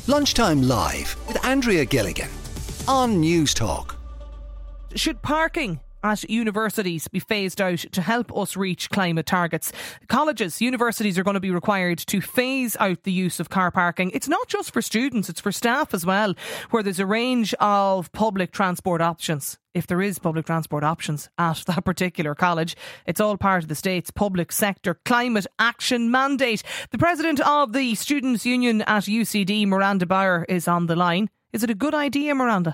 Lunchtime Live with Andrea Gilligan on News Talk. Should parking at universities be phased out to help us reach climate targets? Colleges, universities are going to be required to phase out the use of car parking. It's not just for students, it's for staff as well, where there's a range of public transport options. If there is public transport options at that particular college, it's all part of the state's public sector climate action mandate. The president of the Students' Union at UCD, Miranda Bauer, is on the line. Is it a good idea, Miranda?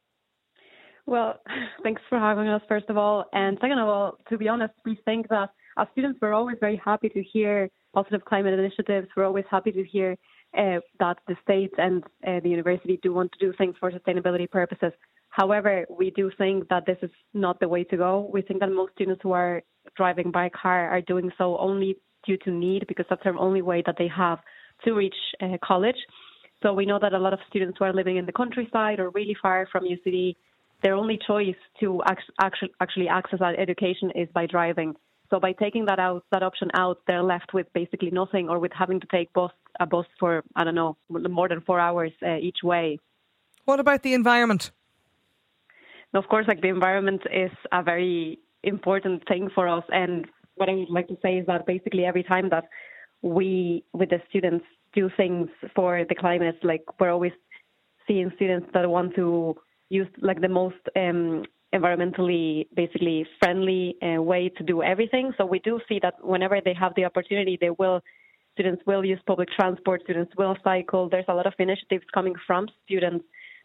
Well, thanks for having us, first of all. And second of all, to be honest, we think that as students, we're always very happy to hear positive climate initiatives. We're always happy to hear that the state and the university do want to do things for sustainability purposes. However, we do think that this is not the way to go. We think that most students who are driving by car are doing so only due to need, because that's the only way that they have to reach college. So we know that a lot of students who are living in the countryside or really far from UCD, their only choice to actually access that education is by driving. So by taking that option out, they're left with basically nothing, or with having to take a bus for, I don't know, more than 4 hours each way. What about the environment? Of course, the environment is a very important thing for us. And what I would like to say is that basically every time that we, with the students, do things for the climate, we're always seeing students that want to use the most environmentally basically friendly way to do everything. So we do see that whenever they have the opportunity, students will use public transport, students will cycle. There's a lot of initiatives coming from students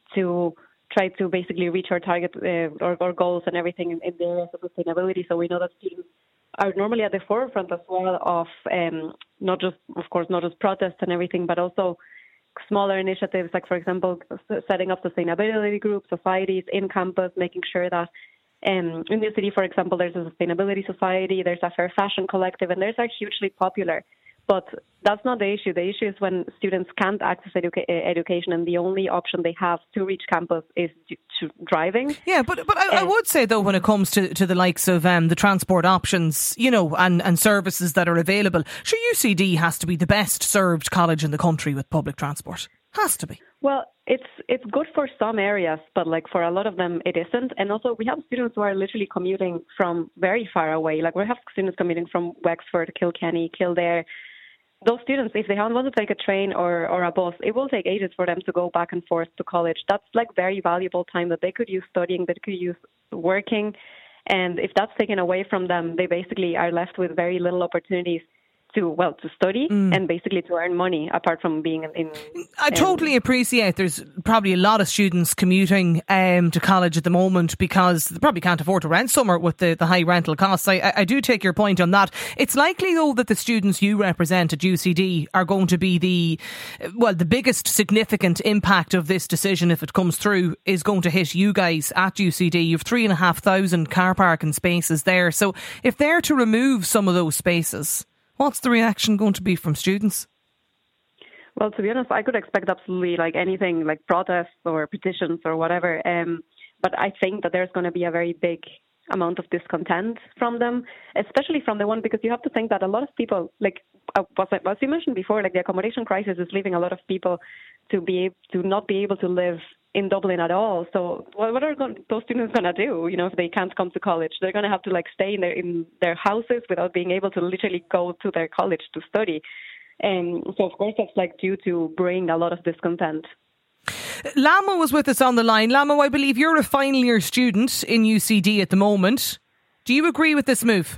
to try to basically reach our target or goals and everything in the areas of sustainability. So we know that students are normally at the forefront as well of not just protests and everything, but also smaller initiatives, like, for example, setting up sustainability groups, societies in campus, making sure that in the city, for example, there's a sustainability society, there's a fair fashion collective, and those are hugely popular. But that's not the issue. The issue is when students can't access education and the only option they have to reach campus is driving. Yeah, but I would say, though, when it comes to the likes of the transport options, and services that are available, sure, UCD has to be the best served college in the country with public transport. Has to be. Well, it's good for some areas, but for a lot of them it isn't. And also we have students who are literally commuting from very far away. We have students commuting from Wexford, Kilkenny, Kildare. Those students, if they want to take a train or a bus, it will take ages for them to go back and forth to college. That's very valuable time that they could use studying, they could use working. And if that's taken away from them, they basically are left with very little opportunities to study and basically to earn money, apart from being in I totally appreciate there's probably a lot of students commuting to college at the moment because they probably can't afford to rent somewhere with the high rental costs. I do take your point on that. It's likely, though, that the students you represent at UCD are going to be the biggest significant impact of this decision, if it comes through, is going to hit you guys at UCD. You've 3,500 car parking spaces there. So if they're to remove some of those spaces, what's the reaction going to be from students? Well, to be honest, I could expect absolutely anything, protests or petitions or whatever. But I think that there's going to be a very big amount of discontent from them, especially from the one, because you have to think that a lot of people, as you mentioned before, the accommodation crisis is leaving a lot of people to not be able to live in Dublin at all. So what are those students going to do, if they can't come to college? They're going to have to like stay in their houses without being able to literally go to their college to study. So of course that's like due to bring a lot of discontent. Lamo was with us on the line. Lamo, I believe you're a final year student in UCD at the moment. Do you agree with this move?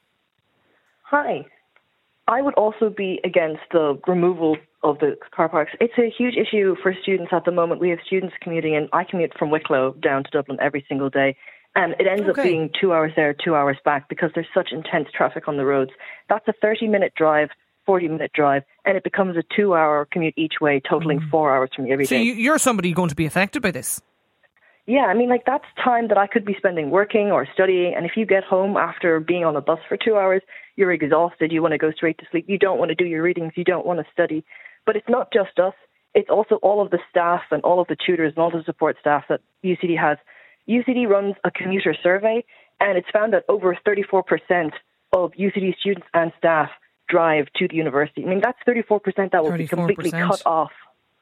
Hi. I would also be against the removal of the car parks. It's a huge issue for students at the moment. We have students commuting in. I commute from Wicklow down to Dublin every single day. And it ends up being 2 hours there, 2 hours back because there's such intense traffic on the roads. That's a 30-minute drive, 40-minute drive, and it becomes a 2-hour commute each way, totaling 4 hours from every day. So you're somebody going to be affected by this? Yeah, I mean, that's time that I could be spending working or studying. And if you get home after being on a bus for 2 hours, you're exhausted. You want to go straight to sleep. You don't want to do your readings. You don't want to study. But it's not just us. It's also all of the staff and all of the tutors and all the support staff that UCD has. UCD runs a commuter survey, and it's found that over 34% of UCD students and staff drive to the university. I mean, that's 34% that will be completely cut off.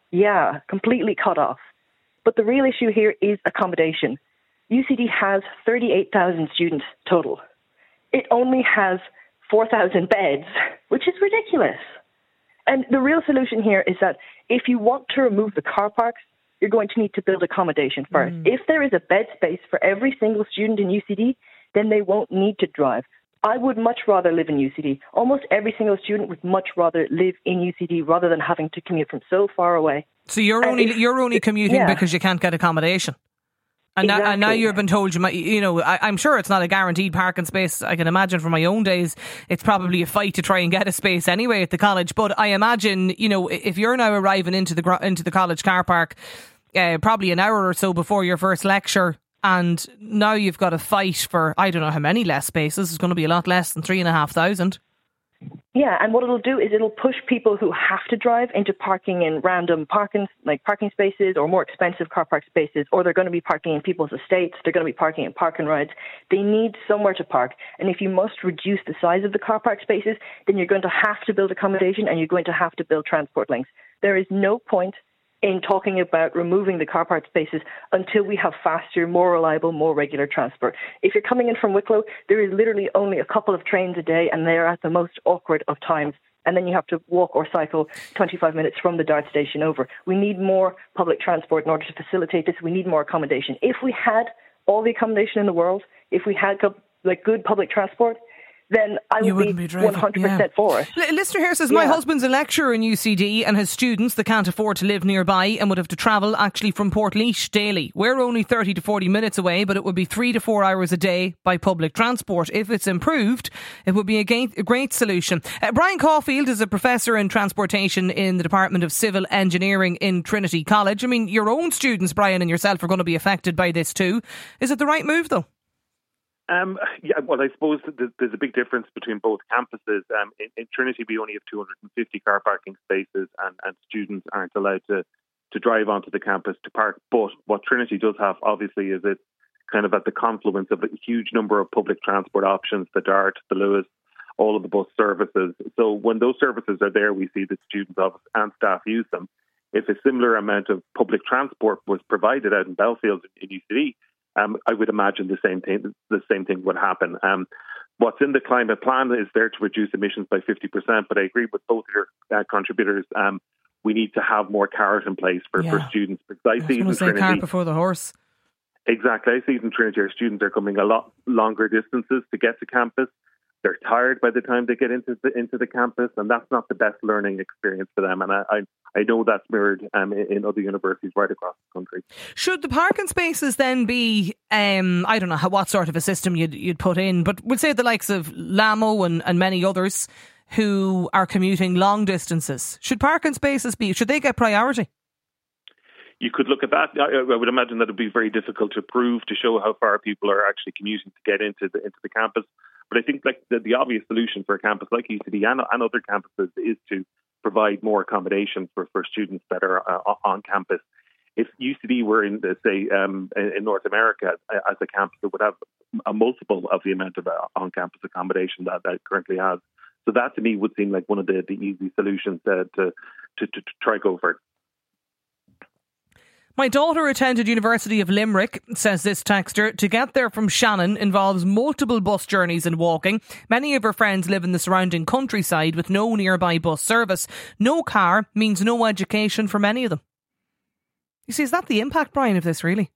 Yeah, completely cut off. But the real issue here is accommodation. UCD has 38,000 students total. It only has 4,000 beds, which is ridiculous. And the real solution here is that if you want to remove the car parks, you're going to need to build accommodation first. If there is a bed space for every single student in UCD, then they won't need to drive. I would much rather live in UCD. Almost every single student would much rather live in UCD rather than having to commute from so far away. So you're only commuting because you can't get accommodation. And, exactly. Now you've been told you might, I'm sure it's not a guaranteed parking space. I can imagine from my own days, it's probably a fight to try and get a space anyway at the college. But I imagine, if you're now arriving into the college car park, probably an hour or so before your first lecture, and now you've got to fight for, I don't know how many less spaces. It's going to be a lot less than 3,500. Yeah, and what it'll do is it'll push people who have to drive into parking in random parking spaces or more expensive car park spaces, or they're going to be parking in people's estates, they're going to be parking in park and rides. They need somewhere to park. And if you must reduce the size of the car park spaces, then you're going to have to build accommodation and you're going to have to build transport links. There is no point in talking about removing the car park spaces until we have faster, more reliable, more regular transport. If you're coming in from Wicklow, there is literally only a couple of trains a day and they are at the most awkward of times. And then you have to walk or cycle 25 minutes from the Dart station over. We need more public transport in order to facilitate this. We need more accommodation. If we had all the accommodation in the world, if we had good public transport, then I would be 100% for it. Listener here says, my husband's a lecturer in UCD and has students that can't afford to live nearby and would have to travel actually from Portlaoise daily. We're only 30 to 40 minutes away, but it would be 3 to 4 hours a day by public transport. If it's improved, it would be a great solution. Brian Caulfield is a professor in transportation in the Department of Civil Engineering in Trinity College. I mean, your own students, Brian, and yourself are going to be affected by this too. Is it the right move though? Well, I suppose there's a big difference between both campuses. In Trinity, we only have 250 car parking spaces, and students aren't allowed to drive onto the campus to park. But what Trinity does have, obviously, is it's kind of at the confluence of a huge number of public transport options, the Dart, the Lewis, all of the bus services. So when those services are there, we see that students and staff use them. If a similar amount of public transport was provided out in Belfield in UCD, I would imagine the same thing would happen. What's in the climate plan is there to reduce emissions by 50%, but I agree with both of your contributors. We need to have more cars in place for students. Because I see in Trinity, cart before the horse. Exactly. I see in Trinity our students are coming a lot longer distances to get to campus. They're tired by the time they get into the campus, and that's not the best learning experience for them. And I know that's mirrored in other universities right across the country. Should the parking spaces then be, I don't know what sort of a system you'd put in, but we'll say the likes of Lamo and many others who are commuting long distances. Should parking spaces should they get priority? You could look at that. I would imagine that it would be very difficult to prove, to show how far people are actually commuting to get into the campus. But I think the obvious solution for a campus like UCD and other campuses is to provide more accommodation for students that are on campus. If UCD were in North America as a campus, it would have a multiple of the amount of on-campus accommodation that it currently has. So that to me would seem like one of the easy solutions to try go for. My daughter attended University of Limerick, says this texter. To get there from Shannon involves multiple bus journeys and walking. Many of her friends live in the surrounding countryside with no nearby bus service. No car means no education for many of them. You see, is that the impact, Brian, of this really?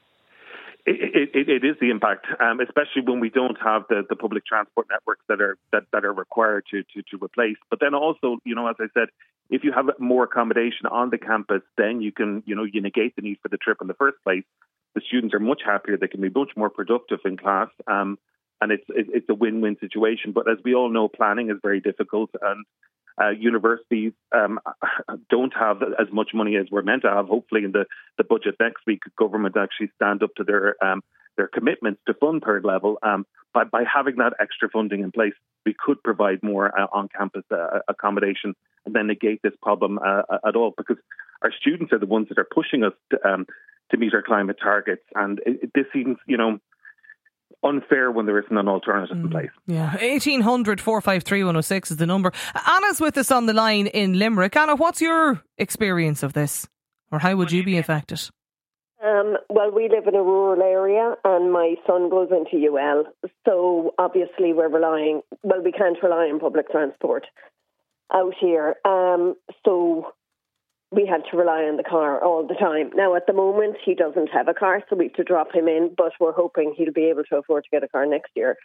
It is the impact, especially when we don't have the public transport networks that are required to replace. But then also, as I said, if you have more accommodation on the campus, then you can, you negate the need for the trip in the first place. The students are much happier. They can be much more productive in class. And it's a win-win situation. But as we all know, planning is very difficult, and universities don't have as much money as we're meant to have. Hopefully in the budget next week, government actually stand up to their commitments to fund third level. By having that extra funding in place, we could provide more on-campus accommodation and then negate this problem at all, because our students are the ones that are pushing us to meet our climate targets. And this seems, unfair when there isn't an alternative in place. Yeah, 1800 453 106 is the number. Anna's with us on the line in Limerick. Anna, what's your experience of this? Or how would you be affected? Well, we live in a rural area and my son goes into UL. So obviously we can't rely on public transport out here. So we had to rely on the car all the time. Now, at the moment, he doesn't have a car, so we have to drop him in, but we're hoping he'll be able to afford to get a car next year.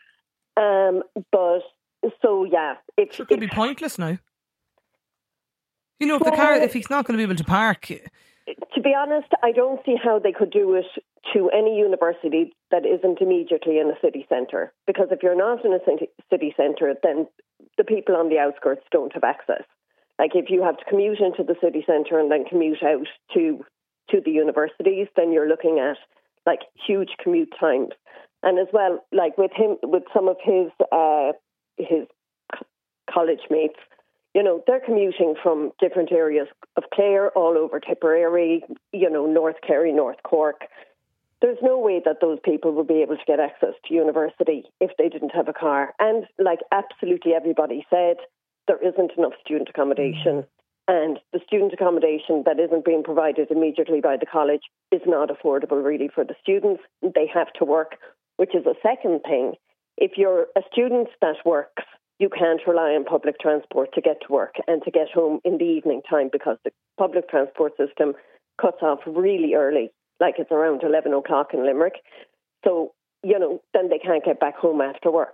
It could be pointless now. You know, if the car, if he's not going to be able to park. To be honest, I don't see how they could do it to any university that isn't immediately in a city centre. Because if you're not in a city centre, then the people on the outskirts don't have access. Like if you have to commute into the city centre and then commute out to the universities, then you're looking at like huge commute times. And as well, like with some of his college mates, you know, they're commuting from different areas of Clare all over Tipperary, you know, North Kerry, North Cork. There's no way that those people will be able to get access to university if they didn't have a car. And like absolutely everybody said, there isn't enough student accommodation. And the student accommodation that isn't being provided immediately by the college is not affordable really for the students. They have to work, which is a second thing. If you're a student that works, you can't rely on public transport to get to work and to get home in the evening time because the public transport system cuts off really early, like it's around 11 o'clock in Limerick. So, you know, then they can't get back home after work.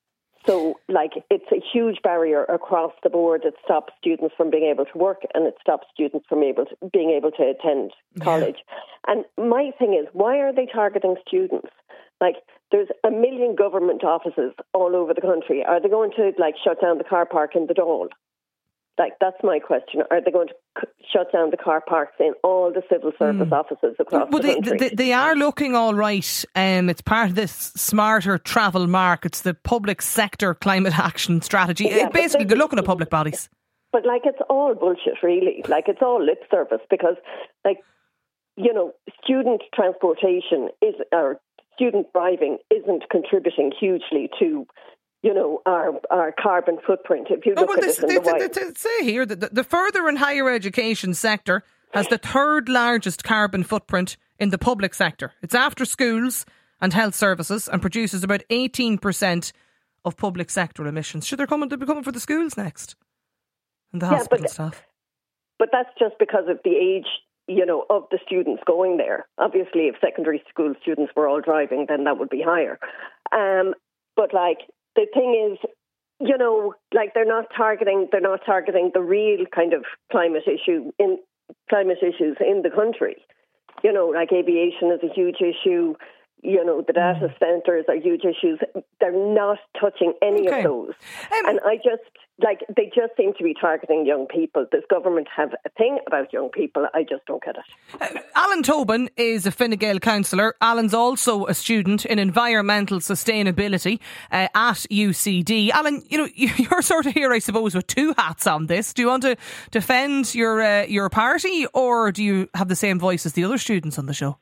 So, like, it's a huge barrier across the board. It stops students from being able to work and it stops students from being able to attend college. Yeah. And my thing is, why are they targeting students? Like, there's a million government offices all over the country. Are they going to, like, shut down the car park in the Dáil? Like, that's my question. Are they going to shut down the car parks in all the civil service offices across the country? They are looking all right. It's part of this smarter travel markets, the public sector climate action strategy. Yeah, basically, they're looking at public bodies. But, like, it's all bullshit, really. Like, it's all lip service because, like, you know, student transportation or student driving isn't contributing hugely to, you know, our carbon footprint. If you look at it in the wild. They say here that the further and higher education sector has the third largest carbon footprint in the public sector. It's after schools and health services and produces about 18% of public sector emissions. They'll be coming for the schools next and the hospital staff. But that's just because of the age, you know, of the students going there. Obviously, if secondary school students were all driving, then that would be higher. But like the thing is, you know, like they're not targeting the real kind of climate issues in the country. You know, like aviation is a huge issue. You know, the data centres are huge issues. They're not touching any of those. And they just seem to be targeting young people. Does government have a thing about young people? I just don't get it. Alan Tobin is a Fine Gael councillor. Alan's also a student in environmental sustainability at UCD. Alan, you know, you're sort of here, I suppose, with two hats on this. Do you want to defend your party, or do you have the same voice as the other students on the show?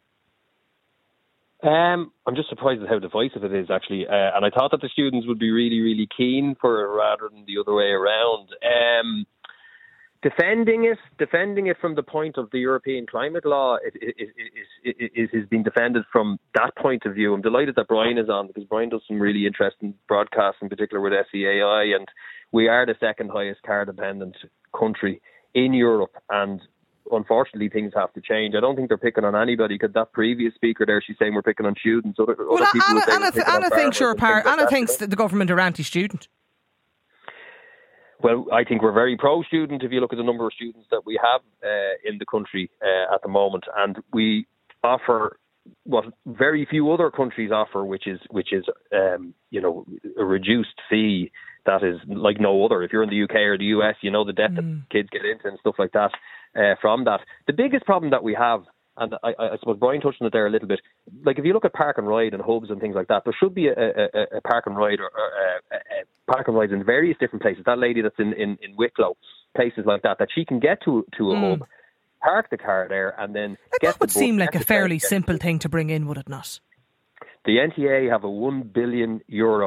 I'm just surprised at how divisive it is, actually. And I thought that the students would be really, really keen for it rather than the other way around. Defending it from the point of the European climate law is being defended from that point of view. I'm delighted that Brian is on because Brian does some really interesting broadcasts, in particular with SEAI, and we are the second highest car-dependent country in Europe, and unfortunately, things have to change. I don't think they're picking on anybody because that previous speaker there, she's saying we're picking on students. Anna thinks that the government are anti-student. Well, I think we're very pro-student if you look at the number of students that we have in the country at the moment, and we offer what very few other countries offer, which is you know, a reduced fee that is like no other. If you're in the UK or the US, you know the debt that kids get into and stuff like that. From that, the biggest problem that we have, and I suppose Brian touched on it there a little bit, like if you look at park and ride and hubs and things like that, there should be a park and ride or park and rides in various different places. That lady that's in Wicklow, places like that she can get to a hub, park the car there, and then that would seem like a fairly simple thing to bring in, would it not? The NTA have a €1 billion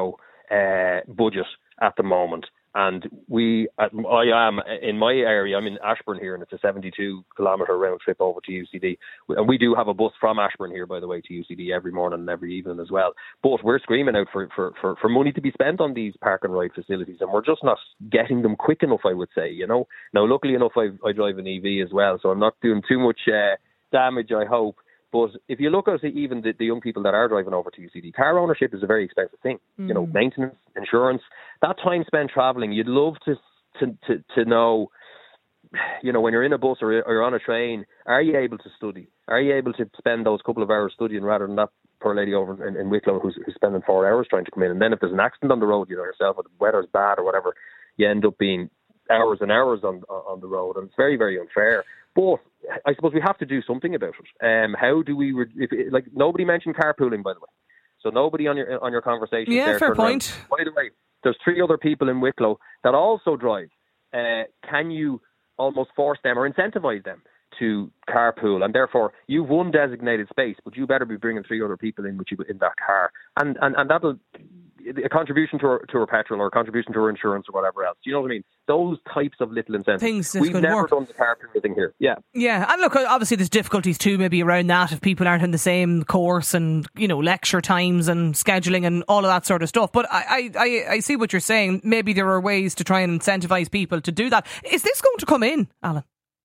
budget at the moment. And I am in my area, I'm in Ashburn here, and it's a 72-kilometre round trip over to UCD. And we do have a bus from Ashburn here, by the way, to UCD every morning and every evening as well. But we're screaming out for money to be spent on these park and ride facilities, and we're just not getting them quick enough, I would say, you know. Now, luckily enough, I drive an EV as well, so I'm not doing too much damage, I hope. But if you look at even the young people that are driving over to UCD, car ownership is a very expensive thing. You know, maintenance, insurance, that time spent travelling. You'd love to know, you know, when you're in a bus or you're on a train, are you able to study? Are you able to spend those couple of hours studying rather than that poor lady over in Wicklow who's spending 4 hours trying to come in? And then if there's an accident on the road, you know yourself, or the weather's bad or whatever, you end up being hours and hours on the road, and it's very, very unfair. But I suppose we have to do something about it. How do we? Like nobody mentioned carpooling, by the way. So nobody on your conversation. Yeah, there fair point. Around. By the way, there's 3 other people in Wicklow that also drive. Can you almost force them or incentivize them to carpool? And therefore, you've one designated space, but you better be bringing 3 other people in with you in that car, and that'll a contribution to her petrol or a contribution to her insurance or whatever else. Do you know what I mean? Those types of little incentives. We've never done the carpooling thing here. Yeah. Yeah, and look, obviously there's difficulties too maybe around that if people aren't in the same course and, you know, lecture times and scheduling and all of that sort of stuff. But I see what you're saying. Maybe there are ways to try and incentivise people to do that. Is this going to come in, Alan?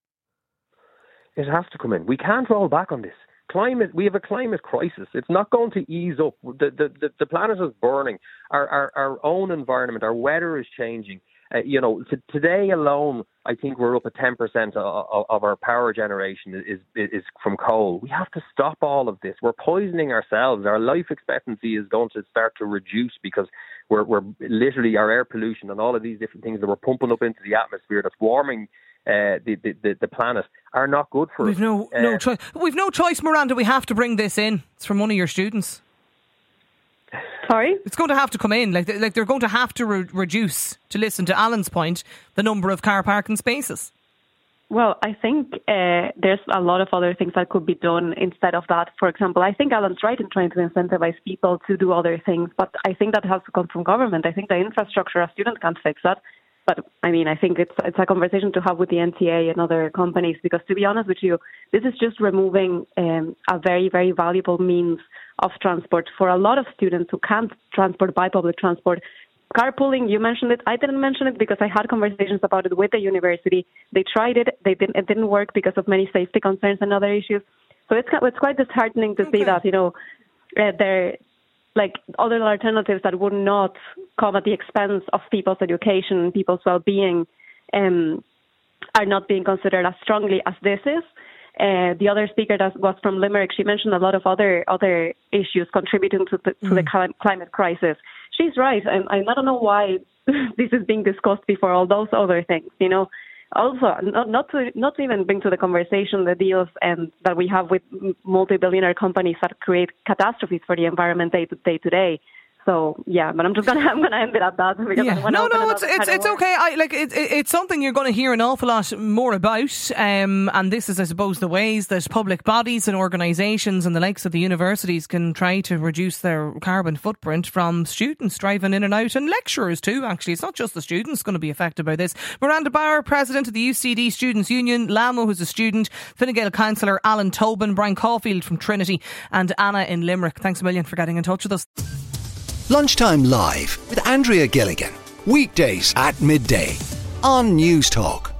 It has to come in. We can't roll back on this. We have a climate crisis. It's not going to ease up. The planet is burning. Our own environment, our weather is changing. You know, today alone, I think we're up at 10% of our power generation is from coal. We have to stop all of this. We're poisoning ourselves. Our life expectancy is going to start to reduce because we're literally our air pollution and all of these different things that we're pumping up into the atmosphere that's warming the planet are not good for us. We've no choice. We've no choice, Miranda. We have to bring this in. It's from one of your students. Sorry? It's going to have to come in. Like they're going to have to reduce, to listen to Alan's point, the number of car parking spaces. Well, I think there's a lot of other things that could be done instead of that. For example, I think Alan's right in trying to incentivize people to do other things, but I think that has to come from government. I think the infrastructure, a student can't fix that. But, I mean, I think it's a conversation to have with the NTA and other companies, because, to be honest with you, this is just removing a very, very valuable means of transport for a lot of students who can't transport by public transport. Carpooling, you mentioned it. I didn't mention it because I had conversations about it with the university. They tried it. It didn't work because of many safety concerns and other issues. So it's quite disheartening to see that, you know, there like other alternatives that would not come at the expense of people's education, people's well-being, are not being considered as strongly as this is. The other speaker that was from Limerick, she mentioned a lot of other issues contributing to the climate crisis. She's right, and I don't know why this is being discussed before all those other things, you know. Also, not to even bring to the conversation the deals that we have with multi-billionaire companies that create catastrophes for the environment day to day. So yeah, but I'm gonna end it at that. It's okay. It's something you're going to hear an awful lot more about. And this is, I suppose, the ways that public bodies and organisations and the likes of the universities can try to reduce their carbon footprint from students driving in and out, and lecturers too. Actually, it's not just the students going to be affected by this. Miranda Bauer, president of the UCD Students' Union, Lamo, who's a student, Fine Gael councillor Alan Tobin, Brian Caulfield from Trinity, and Anna in Limerick. Thanks a million for getting in touch with us. Lunchtime Live with Andrea Gilligan. Weekdays at midday on News Talk.